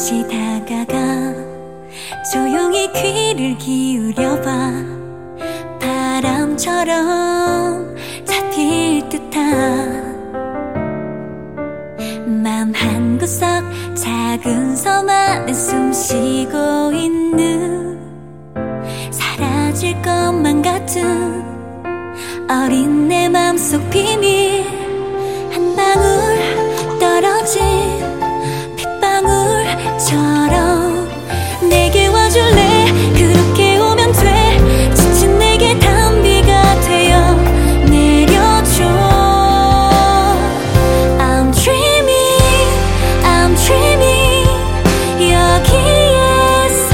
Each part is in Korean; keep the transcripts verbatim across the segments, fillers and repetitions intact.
다시 다가가 조용히 귀를 기울여봐. 바람처럼 잡힐 듯한 맘 한구석 작은 섬 안에 숨 쉬고 있는 사라질 것만 같은 어린 내 맘속 비밀. 한 방울 떨어진 빗방울처럼 내게 와줄래. 그렇게 오면 돼. 지친 내게 단비가 되어 내려줘. I'm dreaming, I'm dreaming. 여기에서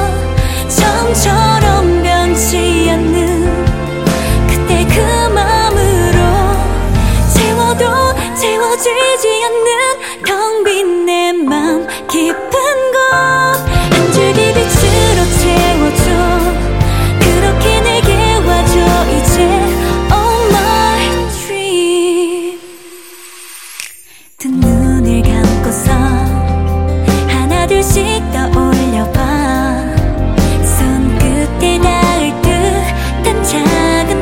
처음처럼 변치 않는 그때 그 맘으로 채워도 채워지지 않는 텅 빈 내 맘 깊은 곳 한 줄기 빛으로 채워줘. 그렇게 내게 와줘 이제. Oh my dream. 두 눈을 감고서 하나 둘씩 떠올려봐. 손끝에 닿을 듯한 작은